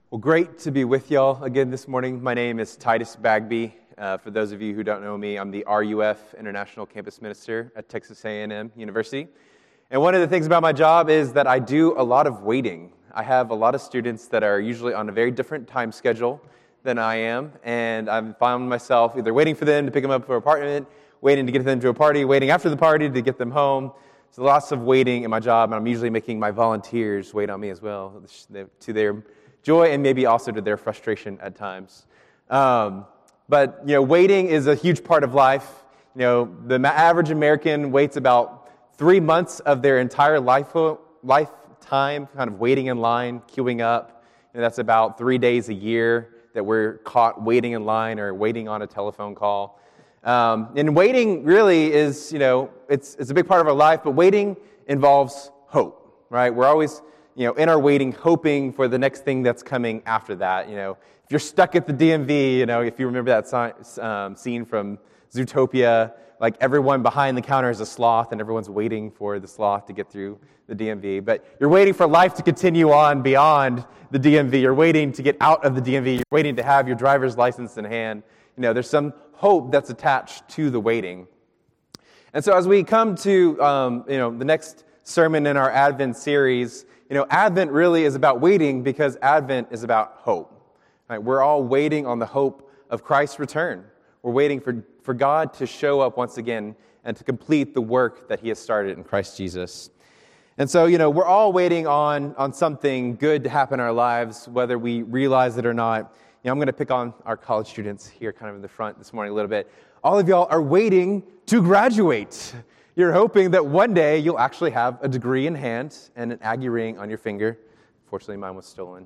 Well, great to be with y'all again this morning. My name is Titus Bagby. For those of you who don't know me, I'm the RUF International Campus Minister at Texas A&M University. And one of the things about my job is that I do a lot of waiting. I have a lot of students that are usually on a very different time schedule than I am, and I've found myself either waiting for them to pick them up for an apartment, waiting to get them to a party, waiting after the party to get them home. So lots of waiting in my job, and I'm usually making my volunteers wait on me as well, to their joy and maybe also to their frustration at times. But waiting is a huge part of life. The average American waits about 3 months of their entire lifetime kind of waiting in line, queuing up. And that's about 3 days a year that we're caught waiting in line or waiting on a telephone call. And waiting really is, it's a big part of our life, but waiting involves hope, right? We're always in our waiting, hoping for the next thing that's coming after that. If you're stuck at the DMV, if you remember that scene from Zootopia, like everyone behind the counter is a sloth and everyone's waiting for the sloth to get through the DMV. But you're waiting for life to continue on beyond the DMV. You're waiting to get out of the DMV. You're waiting to have your driver's license in hand. There's some hope that's attached to the waiting. And so as we come to, the next sermon in our Advent series, Advent really is about waiting because Advent is about hope. Right? We're all waiting on the hope of Christ's return. We're waiting for God to show up once again and to complete the work that He has started in Christ Jesus. And so, we're all waiting on something good to happen in our lives, whether we realize it or not. I'm going to pick on our college students here kind of in the front this morning a little bit. All of y'all are waiting to graduate. You're hoping that one day you'll actually have a degree in hand and an Aggie ring on your finger. Fortunately, mine was stolen.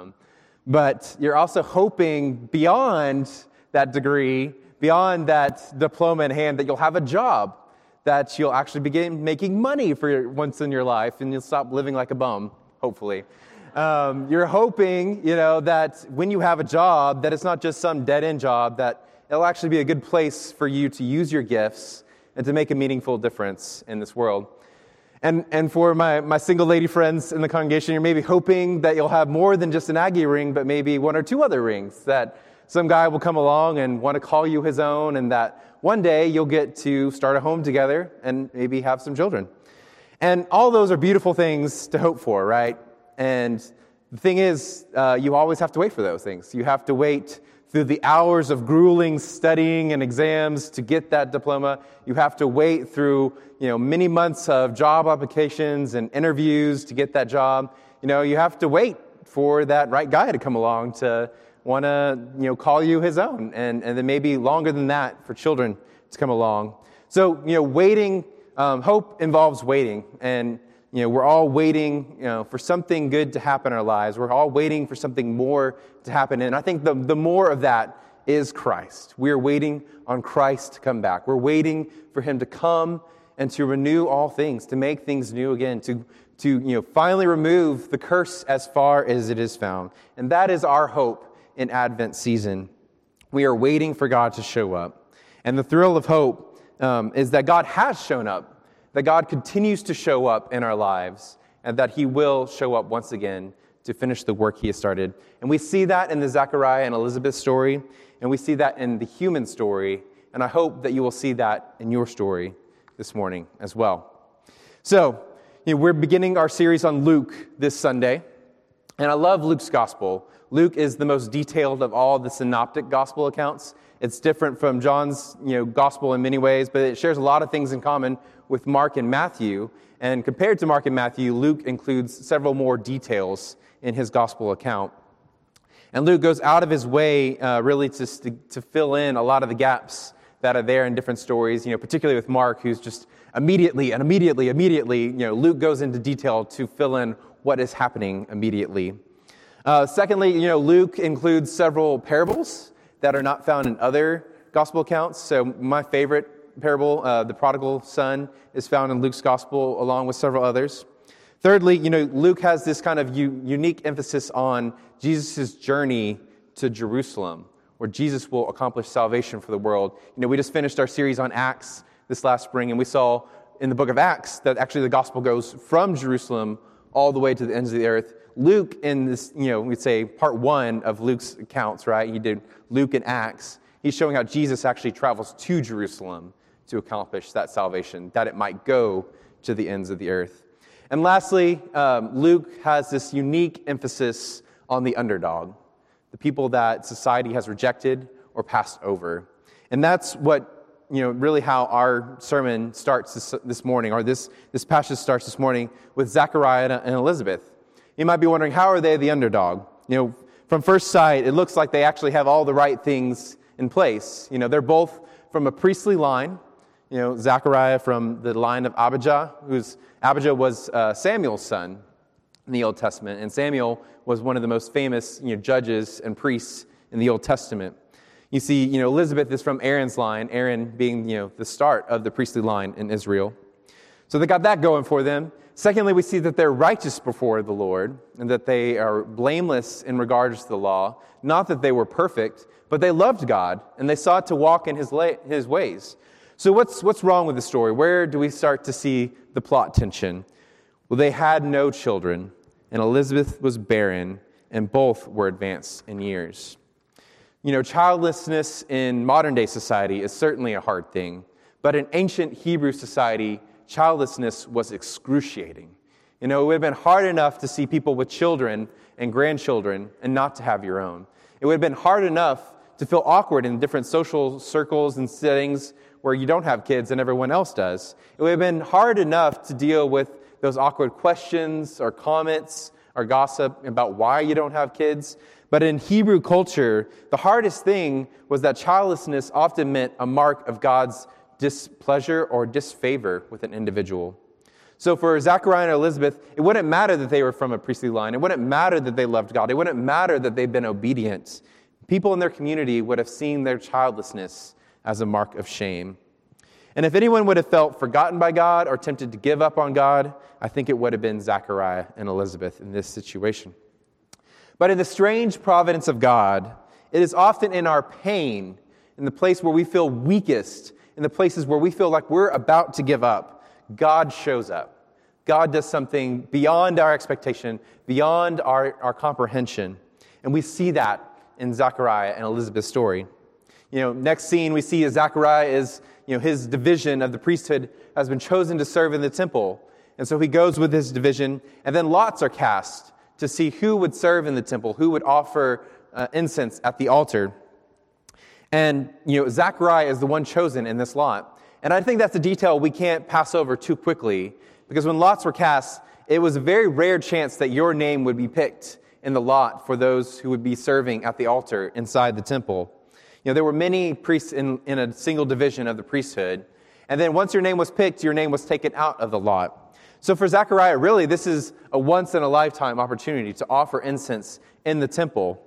But you're also hoping beyond that degree, beyond that diploma in hand, that you'll have a job, that you'll actually begin making money for once in your life, and you'll stop living like a bum, hopefully. You're hoping, that when you have a job, that it's not just some dead-end job, that it'll actually be a good place for you to use your gifts and to make a meaningful difference in this world. And for my single lady friends in the congregation, you're maybe hoping that you'll have more than just an Aggie ring, but maybe one or two other rings, that some guy will come along and want to call you his own, and that one day you'll get to start a home together and maybe have some children. And all those are beautiful things to hope for, right? And the thing is, you always have to wait for those things. You have to wait through the hours of grueling studying and exams to get that diploma. You have to wait through, many months of job applications and interviews to get that job. You have to wait for that right guy to come along to want to, call you his own. And then maybe longer than that for children to come along. So, waiting, hope involves waiting. And, we're all waiting, for something good to happen in our lives. We're all waiting for something more to happen. And I think the more of that is Christ. We're waiting on Christ to come back. We're waiting for Him to come and to renew all things, to make things new again, to finally remove the curse as far as it is found. And that is our hope in Advent season. We are waiting for God to show up. And the thrill of hope is that God has shown up, that God continues to show up in our lives, and that He will show up once again to finish the work He has started. And we see that in the Zechariah and Elizabeth story, and we see that in the human story, and I hope that you will see that in your story this morning as well. So, we're beginning our series on Luke this Sunday, and I love Luke's gospel. Luke is the most detailed of all the synoptic gospel accounts. It's different from John's, gospel in many ways, but it shares a lot of things in common with Mark and Matthew. And compared to Mark and Matthew, Luke includes several more details in his gospel account. And Luke goes out of his way, really to fill in a lot of the gaps that are there in different stories. Particularly with Mark, who's just immediately. Luke goes into detail to fill in what is happening immediately. Secondly, Luke includes several parables that are not found in other gospel accounts. So my favorite parable, the prodigal son, is found in Luke's gospel along with several others. Thirdly, Luke has this kind of unique emphasis on Jesus' journey to Jerusalem, where Jesus will accomplish salvation for the world. We just finished our series on Acts this last spring, and we saw in the book of Acts that actually the gospel goes from Jerusalem all the way to the ends of the earth, Luke in this, we'd say part 1 of Luke's accounts, right? He did Luke and Acts. He's showing how Jesus actually travels to Jerusalem to accomplish that salvation, that it might go to the ends of the earth. And lastly, Luke has this unique emphasis on the underdog, the people that society has rejected or passed over. And that's what, really how our sermon starts this morning, or this passage starts this morning with Zechariah and Elizabeth. You might be wondering, how are they the underdog? From first sight, it looks like they actually have all the right things in place. They're both from a priestly line. Zechariah from the line of Abijah, Abijah was Samuel's son in the Old Testament, and Samuel was one of the most famous, judges and priests in the Old Testament. You see, Elizabeth is from Aaron's line, Aaron being, the start of the priestly line in Israel. So they got that going for them. Secondly, we see that they're righteous before the Lord, and that they are blameless in regards to the law. Not that they were perfect, but they loved God, and they sought to walk in His ways. So what's wrong with the story? Where do we start to see the plot tension? Well, they had no children, and Elizabeth was barren, and both were advanced in years. Childlessness in modern-day society is certainly a hard thing, but in ancient Hebrew society, childlessness was excruciating. It would have been hard enough to see people with children and grandchildren and not to have your own. It would have been hard enough to feel awkward in different social circles and settings where you don't have kids and everyone else does. It would have been hard enough to deal with those awkward questions or comments or gossip about why you don't have kids. But in Hebrew culture, the hardest thing was that childlessness often meant a mark of God's displeasure or disfavor with an individual. So for Zechariah and Elizabeth, it wouldn't matter that they were from a priestly line. It wouldn't matter that they loved God. It wouldn't matter that they'd been obedient. People in their community would have seen their childlessness as a mark of shame. And if anyone would have felt forgotten by God or tempted to give up on God, I think it would have been Zechariah and Elizabeth in this situation. But in the strange providence of God, it is often in our pain, in the place where we feel weakest, in the places where we feel like we're about to give up, God shows up. God does something beyond our expectation, beyond our comprehension. And we see that in Zechariah and Elizabeth's story. Next scene we see is Zechariah is, his division of the priesthood has been chosen to serve in the temple. And so he goes with his division, and then lots are cast to see who would serve in the temple, who would offer incense at the altar. And, Zechariah is the one chosen in this lot. And I think that's a detail we can't pass over too quickly, because when lots were cast, it was a very rare chance that your name would be picked in the lot for those who would be serving at the altar inside the temple. There were many priests in a single division of the priesthood. And then once your name was picked, your name was taken out of the lot. So for Zechariah, really, this is a once-in-a-lifetime opportunity to offer incense in the temple.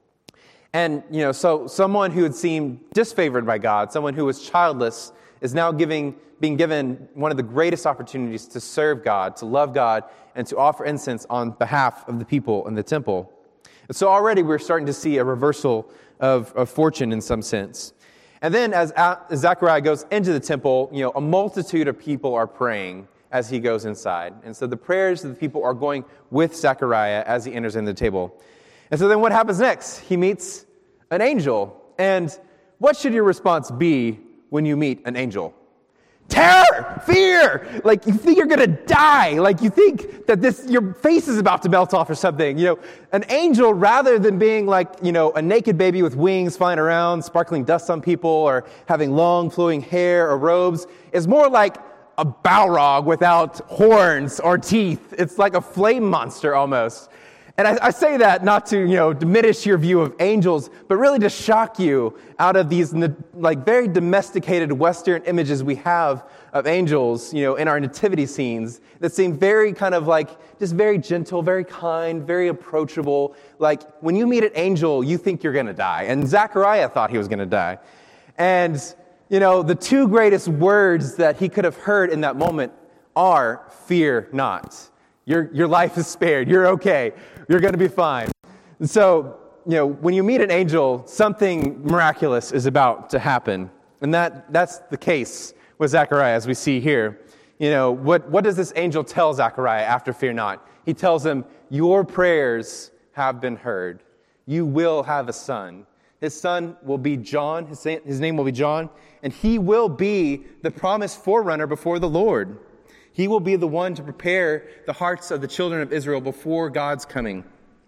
And, so someone who had seemed disfavored by God, someone who was childless, is now being given one of the greatest opportunities to serve God, to love God, and to offer incense on behalf of the people in the temple. And so already we're starting to see a reversal of fortune in some sense. And then as Zechariah goes into the temple, a multitude of people are praying as he goes inside. And so the prayers of the people are going with Zechariah as he enters in the table. And so then what happens next? He meets an angel. And what should your response be when you meet an angel? Terror, fear, like you think you're going to die, like you think that your face is about to melt off or something. An angel, rather than being like, a naked baby with wings flying around, sparkling dust on people, or having long flowing hair or robes, is more like a Balrog without horns or teeth. It's like a flame monster almost. And I say that not to, diminish your view of angels, but really to shock you out of these very domesticated Western images we have of angels, in our nativity scenes that seem very kind of just very gentle, very kind, very approachable. Like when you meet an angel, you think you're going to die. And Zechariah thought he was going to die. And, the two greatest words that he could have heard in that moment are, fear not. Your life is spared. You're okay. You're going to be fine. And so, when you meet an angel, something miraculous is about to happen. And that's the case with Zechariah, as we see here. What does this angel tell Zechariah after fear not? he tells him, your prayers have been heard. You will have a son. His son will be John. His name will be John. And he will be the promised forerunner before the Lord. He will be the one to prepare the hearts of the children of Israel before God's coming.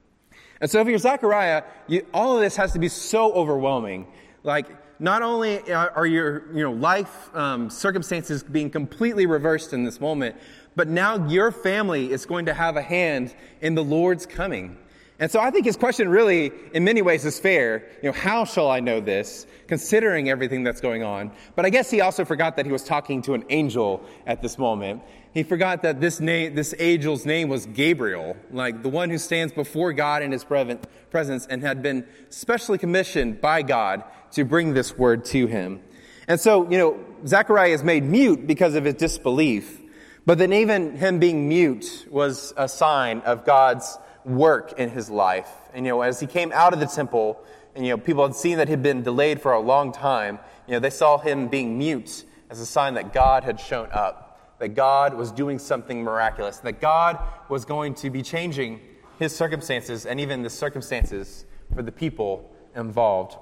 And so if you're Zechariah, all of this has to be so overwhelming. Like, not only are your life circumstances being completely reversed in this moment, but now your family is going to have a hand in the Lord's coming. And so I think his question really, in many ways, is fair. How shall I know this, considering everything that's going on? But I guess he also forgot that he was talking to an angel at this moment. He forgot that this angel's name was Gabriel, like the one who stands before God in his presence and had been specially commissioned by God to bring this word to him. And so, Zechariah is made mute because of his disbelief. But then even him being mute was a sign of God's work in his life. And, as he came out of the temple, and, people had seen that he'd been delayed for a long time, they saw him being mute as a sign that God had shown up, that God was doing something miraculous, that God was going to be changing his circumstances and even the circumstances for the people involved.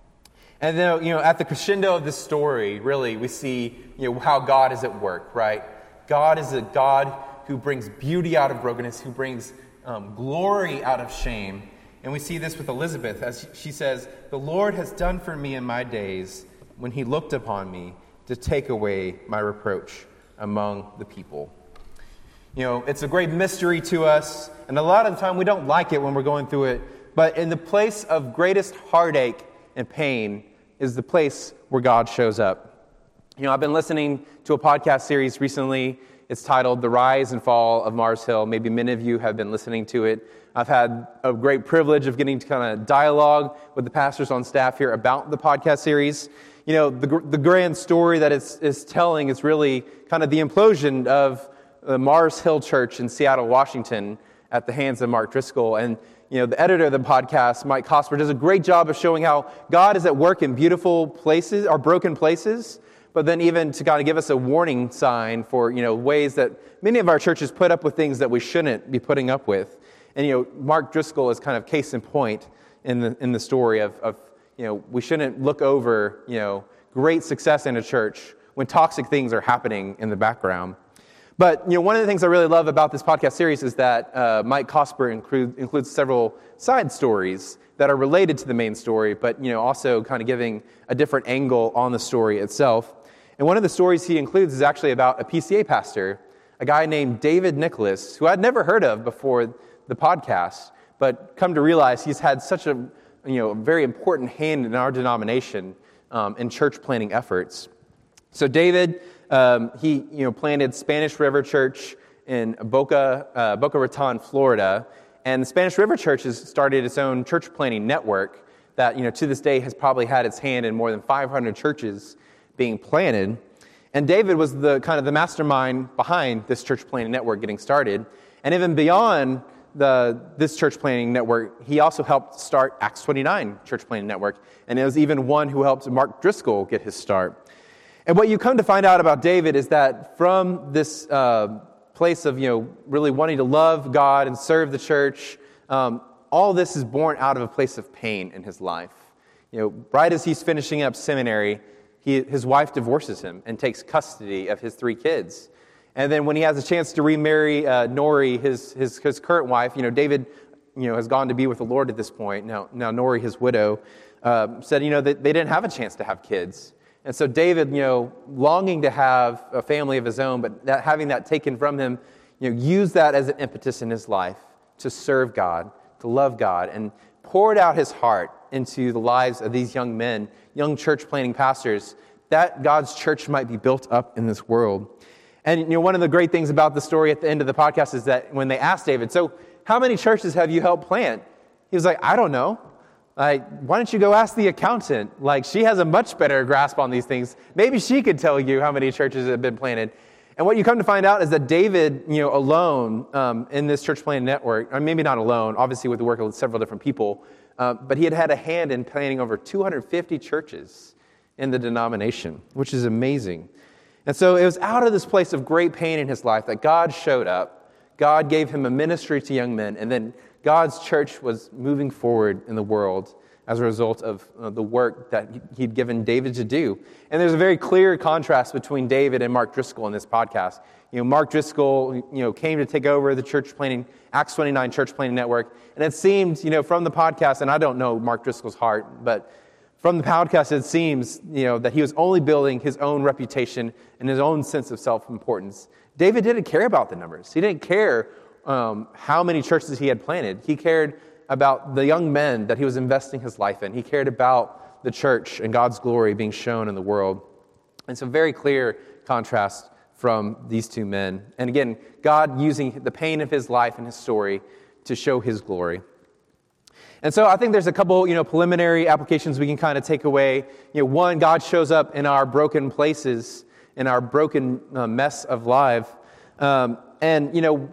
And then, at the crescendo of this story, really, we see, how God is at work, right? God is a God who brings beauty out of brokenness, who brings glory out of shame. And we see this with Elizabeth as she says, the Lord has done for me in my days when he looked upon me to take away my reproach among the people. It's a great mystery to us, and a lot of the time we don't like it when we're going through it, but in the place of greatest heartache and pain is the place where God shows up. I've been listening to a podcast series recently. It's titled The Rise and Fall of Mars Hill. Maybe many of you have been listening to it. I've had a great privilege of getting to kind of dialogue with the pastors on staff here about the podcast series. The grand story that it's telling is really kind of the implosion of the Mars Hill Church in Seattle, Washington, at the hands of Mark Driscoll. And, the editor of the podcast, Mike Cosper, does a great job of showing how God is at work in beautiful places, or broken places, but then even to kind of give us a warning sign for, ways that many of our churches put up with things that we shouldn't be putting up with. And, Mark Driscoll is kind of case in point in the story of we shouldn't look over, great success in a church when toxic things are happening in the background. But, one of the things I really love about this podcast series is that Mike Cosper includes several side stories that are related to the main story, but, also kind of giving a different angle on the story itself. And one of the stories he includes is actually about a PCA pastor, a guy named David Nicholas, who I'd never heard of before the podcast, but come to realize he's had such a very important hand in our denomination in church planting efforts. So David, he planted Spanish River Church in Boca Raton, Florida, and the Spanish River Church has started its own church planting network that to this day has probably had its hand in more than 500 churches being planted. And David was the mastermind behind this church planting network getting started. And even beyond this church planting network, he also helped start Acts 29 church planting network. And it was even one who helped Mark Driscoll get his start. And what you come to find out about David is that from this place of really wanting to love God and serve the church, all this is born out of a place of pain in his life. Right as he's finishing up seminary, his wife divorces him and takes custody of his 3 kids. And then when he has a chance to remarry Nori, his current wife, David, has gone to be with the Lord at this point. Now Nori, his widow, said, that they didn't have a chance to have kids. And so David, longing to have a family of his own, but having that taken from him, used that as an impetus in his life to serve God, to love God, and poured out his heart into the lives of these young men, young church planting pastors, that God's church might be built up in this world. And one of the great things about the story at the end of the podcast is that when they asked David, so how many churches have you helped plant? He was like, I don't know. Why don't you go ask the accountant? She has a much better grasp on these things. Maybe she could tell you how many churches have been planted. And what you come to find out is that David, alone in this church planting network, or maybe not alone, obviously with the work of several different people, but he had a hand in planting over 250 churches in the denomination, which is amazing. And so it was out of this place of great pain in his life that God showed up. God gave him a ministry to young men, and then God's church was moving forward in the world as a result of the work that he'd given David to do. And there's a very clear contrast between David and Mark Driscoll in this podcast. Mark Driscoll, came to take over the church planting, Acts 29 church planting network. And it seemed, from the podcast, and I don't know Mark Driscoll's heart, but from the podcast, it seems, that he was only building his own reputation and his own sense of self-importance. David didn't care about the numbers. He didn't care how many churches he had planted. He cared about the young men that he was investing his life in. He cared about the church and God's glory being shown in the world. And so very clear contrast from these two men. And again, God using the pain of his life and his story to show his glory. And so I think there's a couple, preliminary applications we can kind of take away. One, God shows up in our broken places, in our broken mess of life. And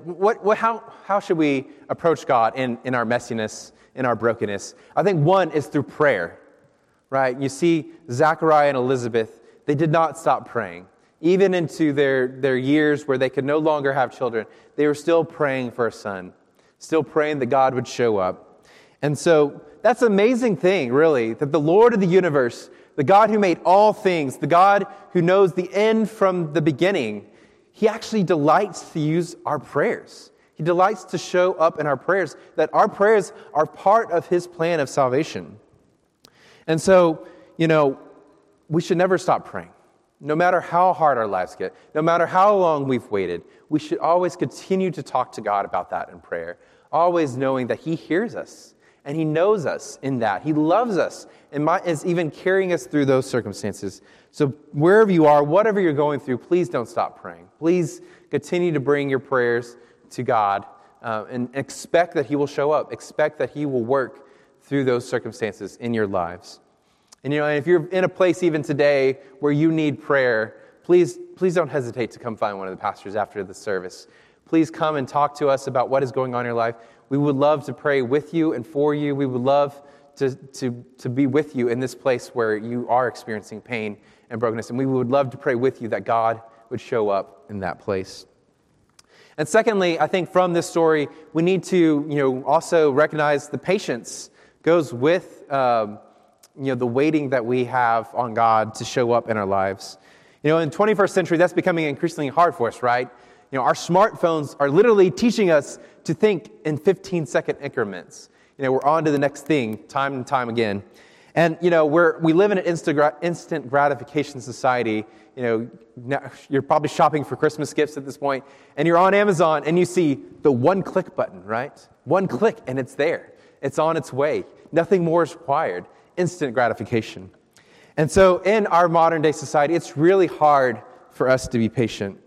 how should we approach God in our messiness, in our brokenness? I think one is through prayer, right? You see Zachariah and Elizabeth, they did not stop praying. Even into their years where they could no longer have children, they were still praying for a son, still praying that God would show up. And so that's an amazing thing, really, that the Lord of the universe, the God who made all things, the God who knows the end from the beginning, he actually delights to use our prayers. He delights to show up in our prayers, that our prayers are part of his plan of salvation. And so, we should never stop praying. No matter how hard our lives get, no matter how long we've waited, we should always continue to talk to God about that in prayer, always knowing that he hears us and he knows us in that. He loves us and is even carrying us through those circumstances. So wherever you are, whatever you're going through, please don't stop praying. Please continue to bring your prayers to God and expect that he will show up. Expect that he will work through those circumstances in your lives. And if you're in a place even today where you need prayer, please don't hesitate to come find one of the pastors after the service. Please come and talk to us about what is going on in your life. We would love to pray with you and for you. We would love to be with you in this place where you are experiencing pain and brokenness. And we would love to pray with you that God would show up in that place. And secondly, I think from this story, we need to also recognize the patience goes with the waiting that we have on God to show up in our lives. In the 21st century, that's becoming increasingly hard for us, right? Our smartphones are literally teaching us to think in 15-second increments. We're on to the next thing time and time again. And, we live in an instant gratification society. Now you're probably shopping for Christmas gifts at this point, and you're on Amazon, and you see the one-click button, right? One click, and it's there. It's on its way. Nothing more is required. Instant gratification. And so in our modern-day society, it's really hard for us to be patient.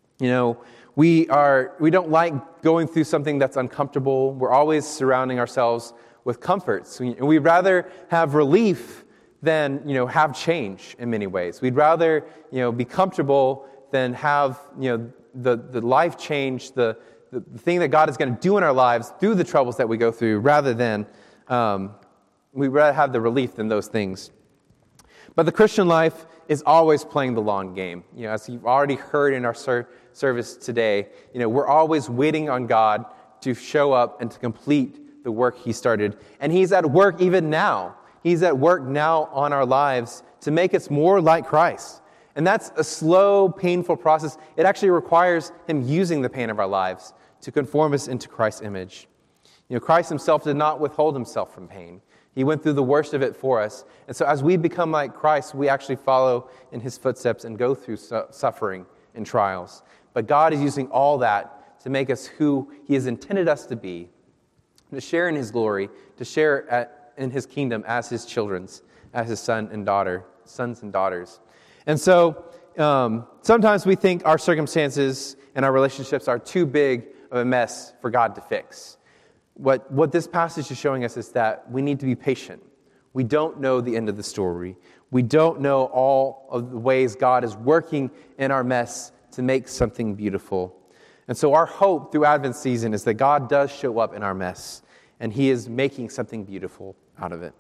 We don't like going through something that's uncomfortable. We're always surrounding ourselves with comforts. We'd rather have relief than, have change in many ways. We'd rather, be comfortable than have, the life change, the thing that God is going to do in our lives through the troubles that we go through, rather than, we'd rather have the relief than those things. But the Christian life is always playing the long game. As you've already heard in our service today, we're always waiting on God to show up and to complete the work he started. And he's at work even now. He's at work now on our lives to make us more like Christ. And that's a slow, painful process. It actually requires him using the pain of our lives to conform us into Christ's image. Christ himself did not withhold himself from pain. He went through the worst of it for us. And so as we become like Christ, we actually follow in his footsteps and go through suffering and trials. But God is using all that to make us who he has intended us to be, to share in his glory, to share in his kingdom as his children, as his sons and daughters. And so sometimes we think our circumstances and our relationships are too big of a mess for God to fix. What this passage is showing us is that we need to be patient. We don't know the end of the story. We don't know all of the ways God is working in our mess to make something beautiful. And so our hope through Advent season is that God does show up in our mess, and he is making something beautiful out of it.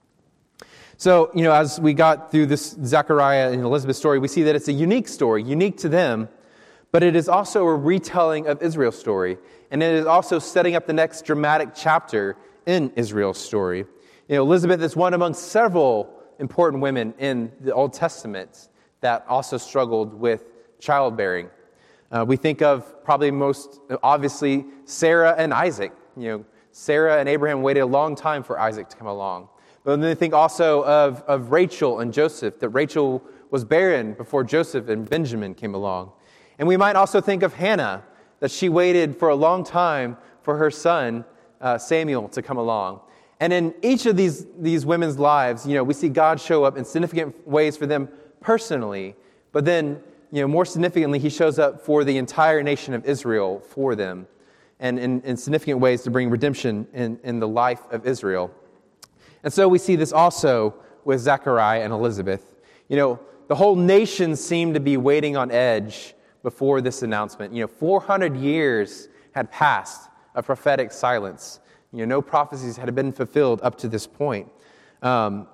So, as we got through this Zechariah and Elizabeth story, we see that it's a unique story, unique to them, but it is also a retelling of Israel's story, and it is also setting up the next dramatic chapter in Israel's story. Elizabeth is one among several important women in the Old Testament that also struggled with childbearing. We think of probably most obviously Sarah and Isaac. Sarah and Abraham waited a long time for Isaac to come along. But then we think also of Rachel and Joseph, that Rachel was barren before Joseph and Benjamin came along. And we might also think of Hannah, that she waited for a long time for her son, Samuel, to come along. And in each of these women's lives, we see God show up in significant ways for them personally, but then, more significantly, he shows up for the entire nation of Israel for them, and in significant ways to bring redemption in the life of Israel. And so we see this also with Zechariah and Elizabeth. The whole nation seemed to be waiting on edge before this announcement. 400 years had passed of prophetic silence. No prophecies had been fulfilled up to this point. And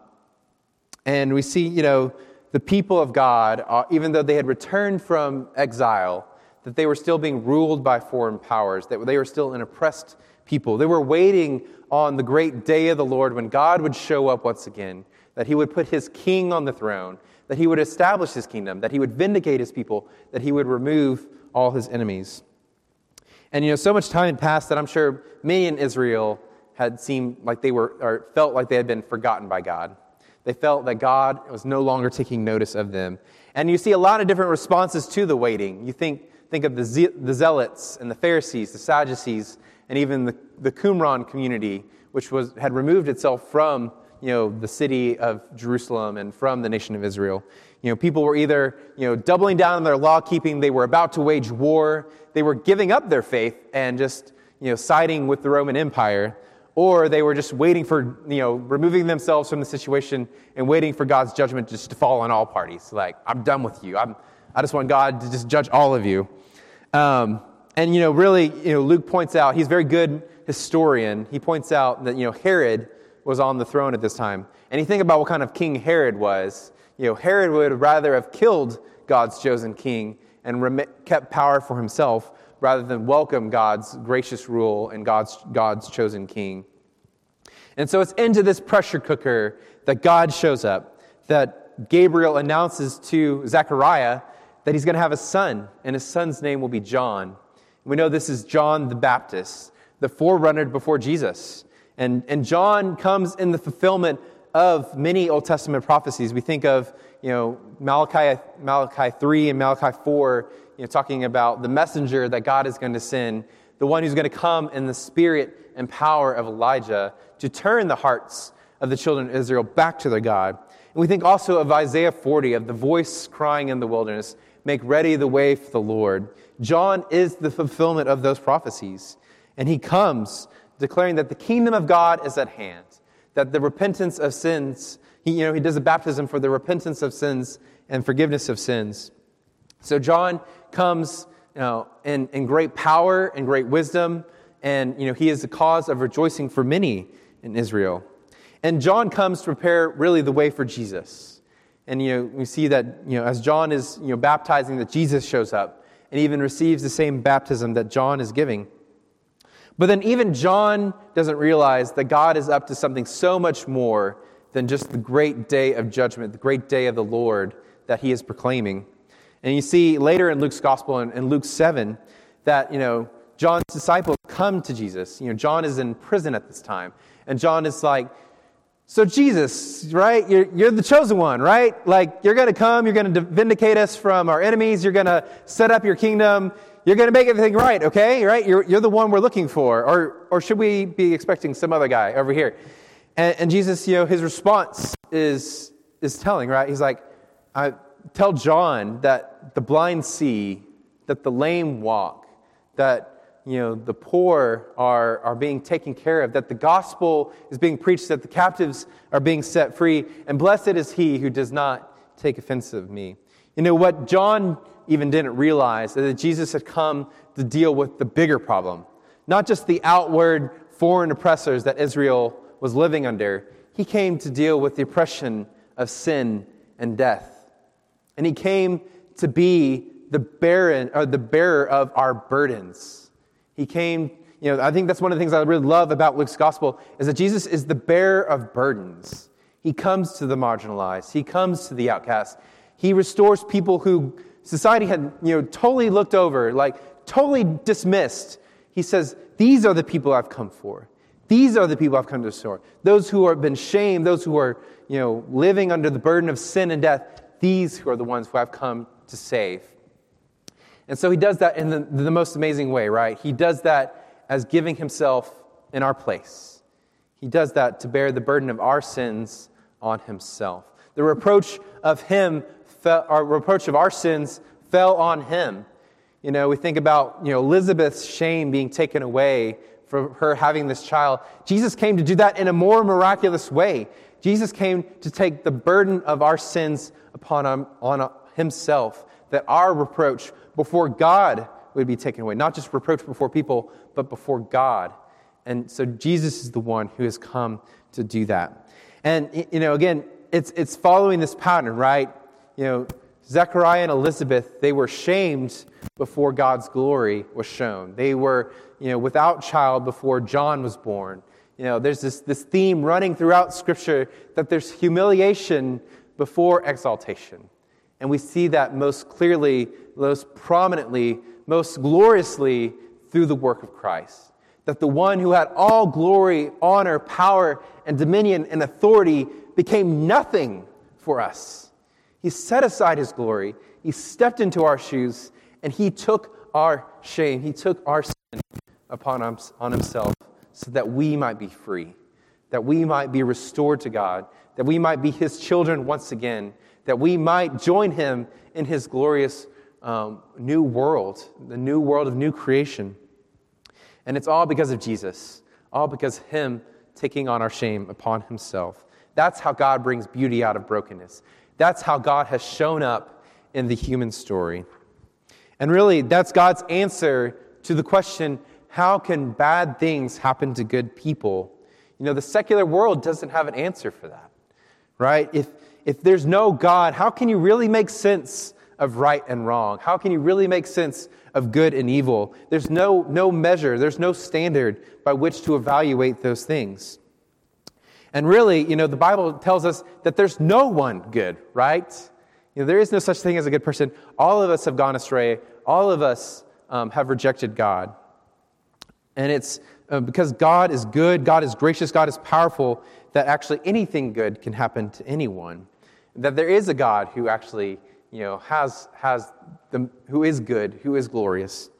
we see, the people of God, even though they had returned from exile, that they were still being ruled by foreign powers, that they were still an oppressed people. They were waiting on the great day of the Lord when God would show up once again, that he would put his king on the throne, that he would establish his kingdom, that he would vindicate his people, that he would remove all his enemies. And so much time had passed that I'm sure many in Israel had seemed like they were, or felt like they had been forgotten by God. They felt that God was no longer taking notice of them. And you see a lot of different responses to the waiting. You think of the Zealots and the Pharisees, the Sadducees, and even the Qumran community, which had removed itself from the city of Jerusalem and from the nation of Israel. People were either doubling down on their law keeping, they were about to wage war, they were giving up their faith and just siding with the Roman Empire, or they were just waiting for removing themselves from the situation and waiting for God's judgment just to fall on all parties. Like, I'm done with you. I just want God to just judge all of you. And really, Luke points out, he's a very good historian. He points out that Herod was on the throne at this time. And you think about what kind of king Herod was. Herod would rather have killed God's chosen king and kept power for himself rather than welcome God's gracious rule and God's chosen king. And so it's into this pressure cooker that God shows up, that Gabriel announces to Zechariah that he's going to have a son, and his son's name will be John. We know this is John the Baptist, the forerunner before Jesus. And John comes in the fulfillment of many Old Testament prophecies. We think of, Malachi 3 and Malachi 4, talking about the messenger that God is going to send, the one who's going to come in the spirit and power of Elijah to turn the hearts of the children of Israel back to their God. And we think also of Isaiah 40, of the voice crying in the wilderness, make ready the way for the Lord. John is the fulfillment of those prophecies. And he comes declaring that the kingdom of God is at hand, that the repentance of sins, he does a baptism for the repentance of sins and forgiveness of sins. So John comes in great power and great wisdom, and he is the cause of rejoicing for many in Israel. And John comes to prepare really the way for Jesus. And we see that as John is baptizing, that Jesus shows up and even receives the same baptism that John is giving. But then even John doesn't realize that God is up to something so much more than just the great day of judgment, the great day of the Lord that he is proclaiming. And you see later in Luke's gospel, in Luke 7, that John's disciples come to Jesus. John is in prison at this time. And John is like, so Jesus, right? You're the chosen one, right? Like, you're going to come, you're going to vindicate us from our enemies, you're going to set up your kingdom, you're going to make everything right, okay? Right? You're the one we're looking for. Or should we be expecting some other guy over here? And Jesus, his response is telling, right? He's like, I tell John that the blind see, that the lame walk, that the poor are being taken care of, that the gospel is being preached, that the captives are being set free, and blessed is he who does not take offense of me. What John even didn't realize is that Jesus had come to deal with the bigger problem, not just the outward foreign oppressors that Israel was living under. He came to deal with the oppression of sin and death. And he came to be the bearer of our burdens. He came, I think that's one of the things I really love about Luke's gospel is that Jesus is the bearer of burdens. He comes to the marginalized. He comes to the outcast. He restores people who society had, totally looked over, like totally dismissed. He says, these are the people I've come for. These are the people I've come to restore. Those who have been shamed, those who are, living under the burden of sin and death, these who are the ones who I've come to save. And so he does that in the most amazing way, right? He does that as giving himself in our place. He does that to bear the burden of our sins on himself. The reproach of our sins fell on him. We think about, Elizabeth's shame being taken away for her having this child. Jesus came to do that in a more miraculous way. Jesus came to take the burden of our sins on himself, that our reproach before God would be taken away. Not just reproach before people, but before God. And so Jesus is the one who has come to do that. And, again, it's following this pattern, right? Zechariah and Elizabeth, they were shamed before God's glory was shown. They were, without child before John was born. There's this theme running throughout Scripture that there's humiliation before exaltation. And we see that most clearly, most prominently, most gloriously through the work of Christ. That the one who had all glory, honor, power, and dominion and authority became nothing for us. He set aside his glory. He stepped into our shoes, and he took our shame. He took our sin on himself so that we might be free, that we might be restored to God, that we might be his children once again, that we might join him in his glorious new world, the new world of new creation. And it's all because of Jesus, all because of him taking on our shame upon himself. That's how God brings beauty out of brokenness. That's how God has shown up in the human story. And really, that's God's answer to the question, how can bad things happen to good people? The secular world doesn't have an answer for that, right? If there's no God, how can you really make sense of right and wrong? How can you really make sense of good and evil? There's no measure, there's no standard by which to evaluate those things. And really, the Bible tells us that there's no one good, right? There is no such thing as a good person. All of us have gone astray. All of us have rejected God. And it's because God is good, God is gracious, God is powerful, that actually anything good can happen to anyone. That there is a God who actually, who is good, who is glorious.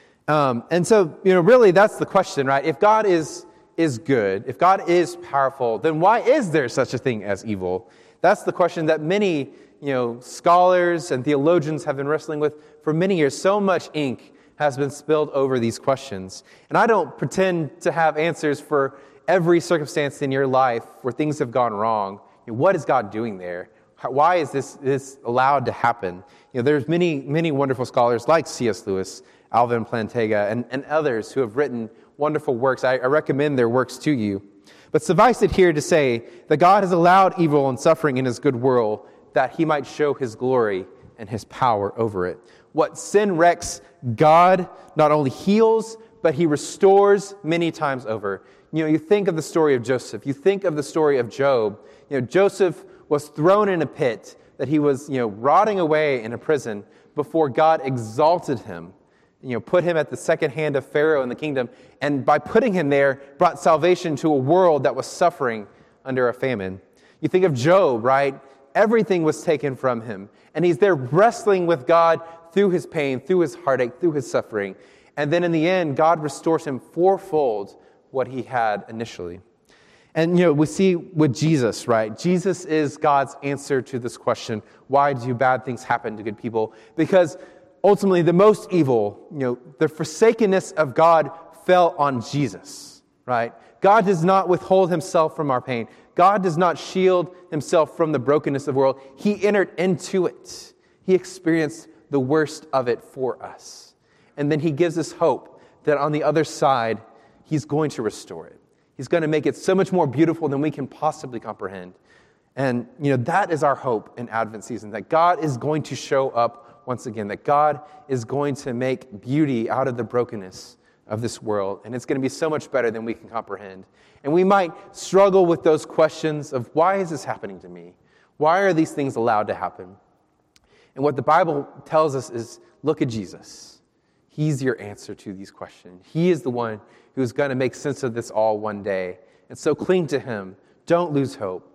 And so, really that's the question, right? If God is good, if God is powerful, then why is there such a thing as evil? That's the question that many, scholars and theologians have been wrestling with for many years. So much ink has been spilled over these questions. And I don't pretend to have answers for every circumstance in your life where things have gone wrong. What is God doing there? Why is this allowed to happen? There's many wonderful scholars like C.S. Lewis, Alvin Plantinga, and others who have written wonderful works. I recommend their works to you. But suffice it here to say that God has allowed evil and suffering in his good world that he might show his glory and his power over it. What sin wrecks, God not only heals, but he restores many times over. You think of the story of Joseph. You think of the story of Job. Joseph was thrown in a pit, that he was, rotting away in a prison before God exalted him, put him at the second hand of Pharaoh in the kingdom, and by putting him there, brought salvation to a world that was suffering under a famine. You think of Job, right? Everything was taken from him, and he's there wrestling with God through his pain, through his heartache, through his suffering. And then in the end, God restores him fourfold what he had initially. And, we see with Jesus, right? Jesus is God's answer to this question, why do bad things happen to good people? Because ultimately, the most evil, the forsakenness of God fell on Jesus, right? God does not withhold himself from our pain. God does not shield himself from the brokenness of the world. He entered into it. He experienced the worst of it for us. And then he gives us hope that on the other side, he's going to restore it. He's going to make it so much more beautiful than we can possibly comprehend. And, that is our hope in Advent season, that God is going to show up once again, that God is going to make beauty out of the brokenness of this world, and it's going to be so much better than we can comprehend. And we might struggle with those questions of, why is this happening to me? Why are these things allowed to happen? And what the Bible tells us is, look at Jesus. He's your answer to these questions. He is the one who's going to make sense of this all one day. And so cling to him. Don't lose hope.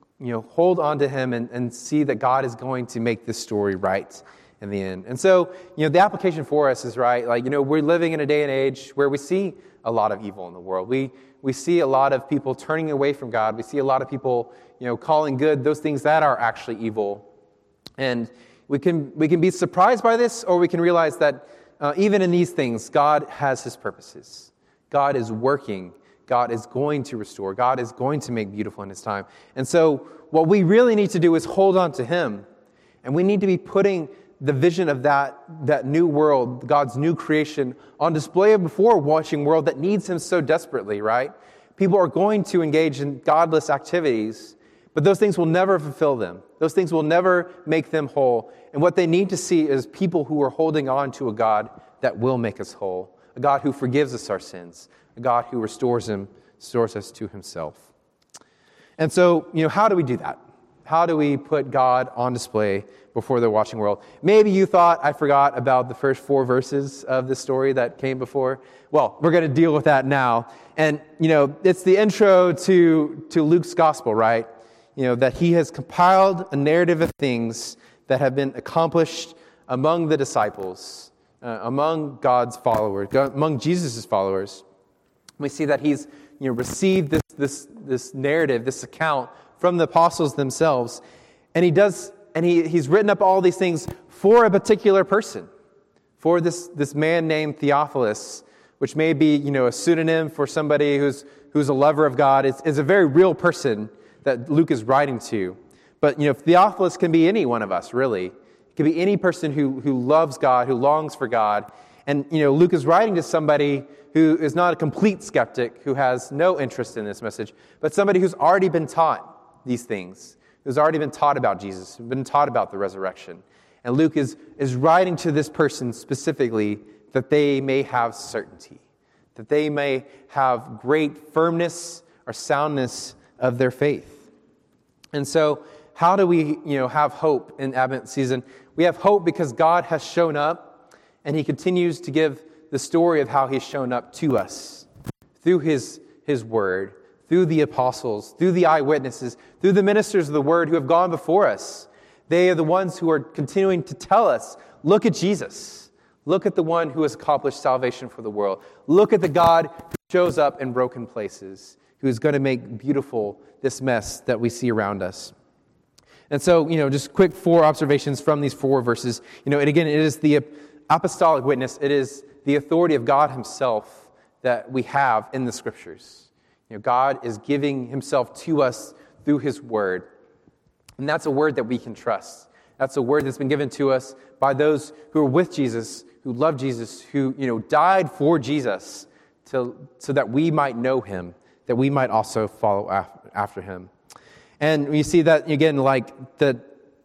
Hold on to him and see that God is going to make this story right in the end. And so, the application for us is, right, we're living in a day and age where we see a lot of evil in the world. We see a lot of people turning away from God. We see a lot of people, calling good those things that are actually evil. And we can be surprised by this, or we can realize that even in these things, God has his purposes. God is working. God is going to restore. God is going to make beautiful in his time. And so what we really need to do is hold on to him. And we need to be putting the vision of that new world, God's new creation, on display before a watching world that needs him so desperately, right? People are going to engage in godless activities, but those things will never fulfill them. Those things will never make them whole. And what they need to see is people who are holding on to a God that will make us whole, a God who forgives us our sins, a God who restores us to himself. And so, how do we do that? How do we put God on display before the watching world? Maybe you thought I forgot about the first 4 verses of the story that came before. Well, we're going to deal with that now. And, it's the intro to Luke's gospel, right? That he has compiled a narrative of things that have been accomplished among the disciples, among God's followers, among Jesus' followers. We see that he's received this narrative, this account from the apostles themselves, and he's written up all these things for a particular person, for this man named Theophilus, which may be a pseudonym for somebody who's a lover of God. It's a very real person that Luke is writing to. But Theophilus can be any one of us, really. It can be any person who loves God, who longs for God. And Luke is writing to somebody who is not a complete skeptic, who has no interest in this message, but somebody who's already been taught these things, who's already been taught about Jesus, who's been taught about the resurrection. And Luke is writing to this person specifically that they may have certainty, that they may have great firmness or soundness of their faith. And so how do we have hope in Advent season? We have hope because God has shown up, and he continues to give the story of how he's shown up to us through his word, through the apostles, through the eyewitnesses, through the ministers of the word who have gone before us. They are the ones who are continuing to tell us, look at Jesus. Look at the one who has accomplished salvation for the world. Look at the God who shows up in broken places, who is going to make beautiful this mess that we see around us. And so, just quick 4 observations from these 4 verses. And again, it is the apostolic witness. It is the authority of God himself that we have in the scriptures. God is giving himself to us through his word. And that's a word that we can trust. That's a word that's been given to us by those who are with Jesus, who love Jesus, who, died for Jesus so that we might know him, that we might also follow after him. And you see that, again, this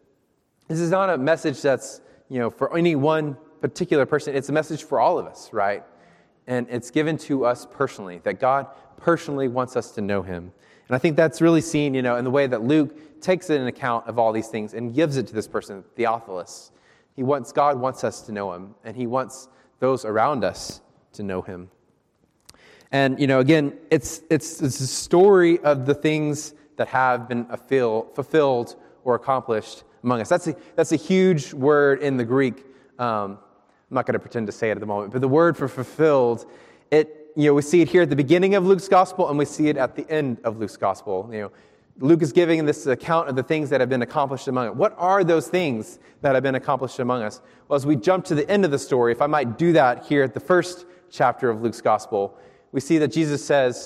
is not a message that's, for any one particular person. It's a message for all of us, right? And it's given to us personally, that God personally wants us to know him. And I think that's really seen, in the way that Luke takes an account of all these things and gives it to this person, Theophilus. God wants us to know him, and he wants those around us to know him. And, again, it's a story of the things that have been fulfilled or accomplished among us. That's a huge word in the Greek. I'm not going to pretend to say it at the moment, but the word for fulfilled, we see it here at the beginning of Luke's gospel, and we see it at the end of Luke's gospel. Luke is giving this account of the things that have been accomplished among us. What are those things that have been accomplished among us? Well, as we jump to the end of the story, if I might do that here at the first chapter of Luke's gospel, we see that Jesus says,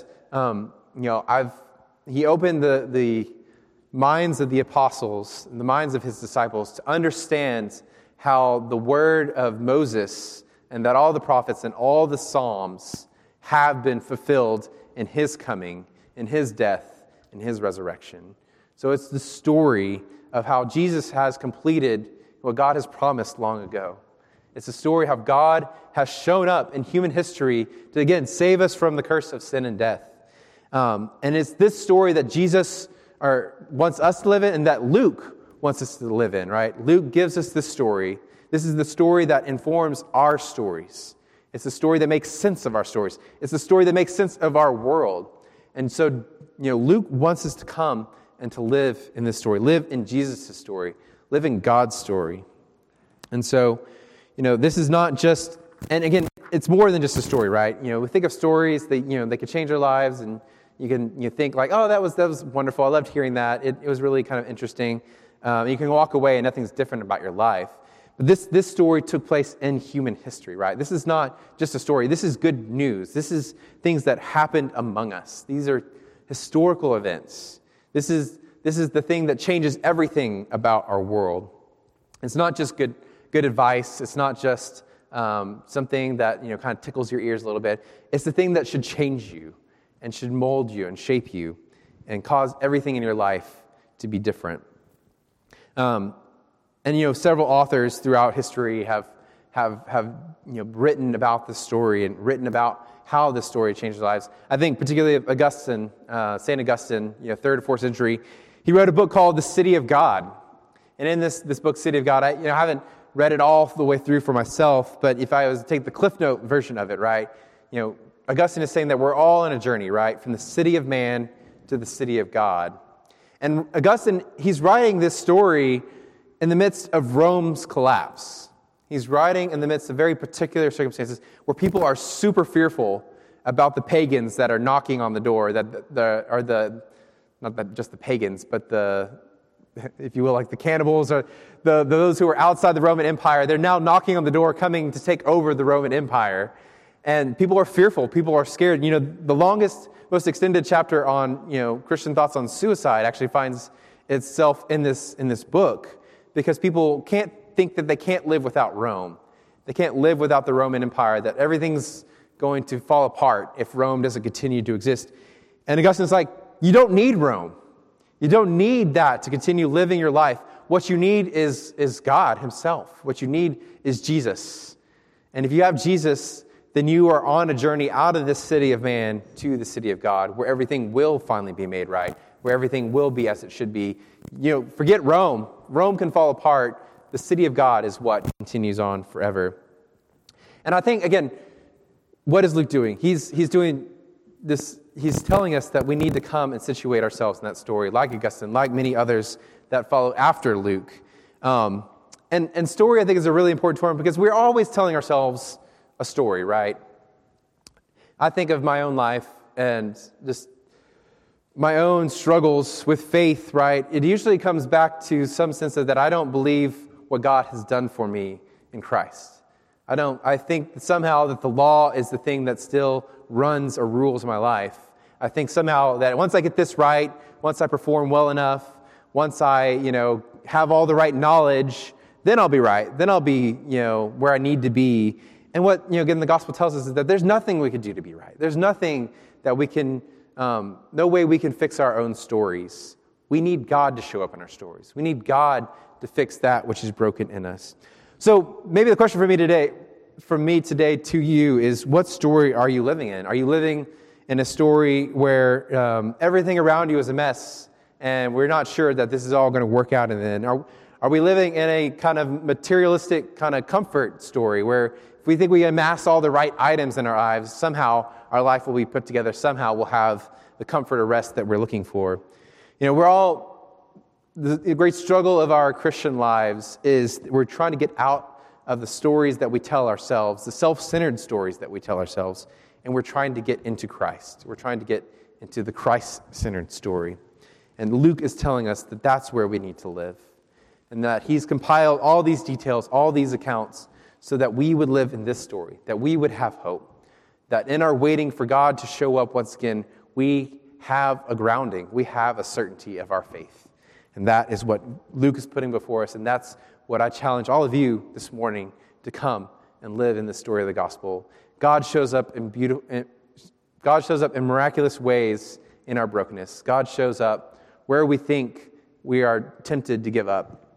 he opened the minds of the apostles, and the minds of his disciples, to understand how the word of Moses and that all the prophets and all the Psalms have been fulfilled in his coming, in his death, in his resurrection. So it's the story of how Jesus has completed what God has promised long ago. It's a story how God has shown up in human history to, again, save us from the curse of sin and death. And it's this story that Jesus wants us to live in and that Luke wants us to live in, right? Luke gives us this story. This is the story that informs our stories. It's the story that makes sense of our stories. It's the story that makes sense of our world. And so, Luke wants us to come and to live in this story, live in Jesus' story, live in God's story. And so, this is not just, and again, it's more than just a story, right? We think of stories that, they could change our lives, and you think like, oh, that was wonderful. I loved hearing that. It was really kind of interesting. You can walk away and nothing's different about your life. But this story took place in human history, right? This is not just a story. This is good news. This is things that happened among us. These are historical events. This is the thing that changes everything about our world. It's not just good advice. It's not just something that kind of tickles your ears a little bit. It's the thing that should change you and should mold you and shape you and cause everything in your life to be different. And several authors throughout history have written about this story and written about how this story changed lives. I think particularly Augustine, St. Augustine, 3rd or 4th century, he wrote a book called The City of God. And in this book, City of God, I haven't read it all the way through for myself, but if I was to take the Cliff Note version of it, right, Augustine is saying that we're all on a journey, right, from the city of man to the city of God. And Augustine, he's writing this story in the midst of Rome's collapse. He's writing in the midst of very particular circumstances where people are super fearful about the pagans that are knocking on the door, not just the pagans, but if you will, like the cannibals or those who are outside the Roman Empire. They're now knocking on the door, coming to take over the Roman Empire. And people are fearful. People are scared. The longest, most extended chapter on, Christian thoughts on suicide actually finds itself in this book, because people can't think that they can't live without Rome. They can't live without the Roman Empire, that everything's going to fall apart if Rome doesn't continue to exist. And Augustine's like, you don't need Rome. You don't need that to continue living your life. What you need is God himself. What you need is Jesus. And if you have Jesus, then you are on a journey out of this city of man to the city of God, where everything will finally be made right, where everything will be as it should be. Forget Rome. Rome can fall apart. The city of God is what continues on forever. And I think, again, what is Luke doing? He's doing this. He's telling us that we need to come and situate ourselves in that story, like Augustine, like many others that follow after Luke. And story, I think, is a really important term, because we're always telling ourselves a story, right? I think of my own life and just my own struggles with faith, right? It usually comes back to some sense of that I don't believe what God has done for me in Christ. I think somehow that the law is the thing that still runs or rules my life. I think somehow that once I get this right, once I perform well enough, once I, have all the right knowledge, then I'll be right. Then I'll be, where I need to be. And what, again, the gospel tells us is that there's nothing we could do to be right. There's nothing that we can, no way we can fix our own stories. We need God to show up in our stories. We need God to fix that which is broken in us. So maybe the question from me today to you is, what story are you living in? Are you living in a story where everything around you is a mess and we're not sure that this is all going to work out in the end? Are we living in a kind of materialistic kind of comfort story where if we think we amass all the right items in our lives, somehow our life will be put together, somehow we'll have the comfort or rest that we're looking for? The great struggle of our Christian lives is we're trying to get out of the stories that we tell ourselves, the self-centered stories that we tell ourselves, and we're trying to get into Christ. We're trying to get into the Christ-centered story. And Luke is telling us that that's where we need to live, and that he's compiled all these details, all these accounts, so that we would live in this story, that we would have hope, that in our waiting for God to show up once again, we have a grounding, we have a certainty of our faith. And that is what Luke is putting before us, and that's what I challenge all of you this morning to come and live in the story of the gospel. God shows up in miraculous ways in our brokenness. God shows up where we think we are tempted to give up.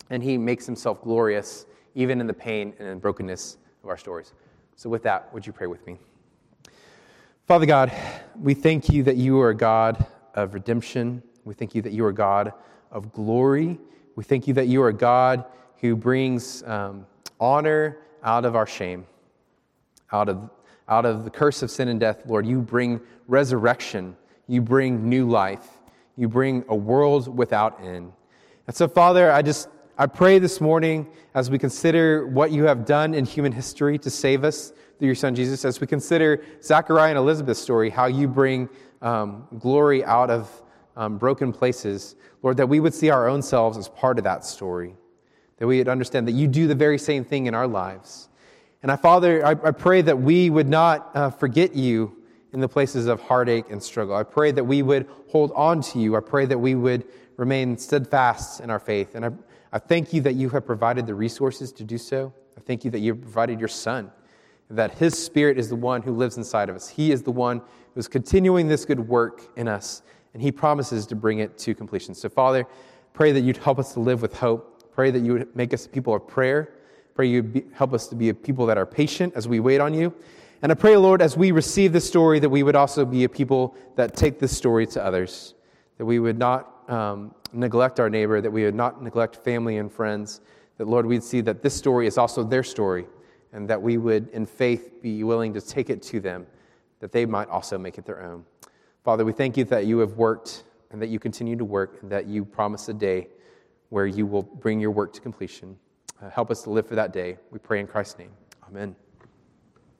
and he makes himself glorious even in the pain and in brokenness of our stories. So with that, would you pray with me? Father God, we thank you that you are a God of redemption. We thank you that you are a God of glory. We thank you that you are a God who brings honor out of our shame, out of the curse of sin and death. Lord, you bring resurrection. You bring new life. You bring a world without end. And so, Father, I pray this morning as we consider what you have done in human history to save us through your Son Jesus, as we consider Zachariah and Elizabeth's story, how you bring glory out of broken places, Lord, that we would see our own selves as part of that story, that we would understand that you do the very same thing in our lives. And Father, I pray that we would not forget you in the places of heartache and struggle. I pray that we would hold on to you. I pray that we would remain steadfast in our faith. And I thank you that you have provided the resources to do so. I thank you that you have provided your Son, that his Spirit is the one who lives inside of us. He is the one who is continuing this good work in us, and he promises to bring it to completion. So, Father, pray that you'd help us to live with hope. Pray that you would make us people of prayer. Pray you'd help us to be a people that are patient as we wait on you. And I pray, Lord, as we receive this story, that we would also be a people that take this story to others, that we would not neglect our neighbor, that we would not neglect family and friends, that, Lord, we'd see that this story is also their story, and that we would, in faith, be willing to take it to them, that they might also make it their own. Father, we thank you that you have worked and that you continue to work, and that you promise a day where you will bring your work to completion. Help us to live for that day. We pray in Christ's name. Amen.